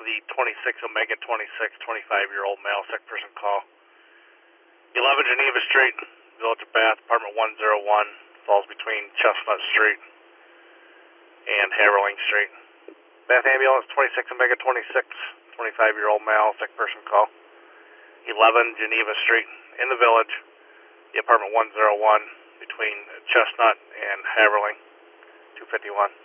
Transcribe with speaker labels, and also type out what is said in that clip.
Speaker 1: the 26 Omega 26, 25-year-old male, sick person call. 11 Geneva Street, Village of Bath, apartment 101, falls between Chestnut Street and Haverling Street. Bath ambulance 26 Omega 26, 25-year-old male, sick person call. 11 Geneva Street, in the Village, the apartment 101, between Chestnut and Haverling, 251.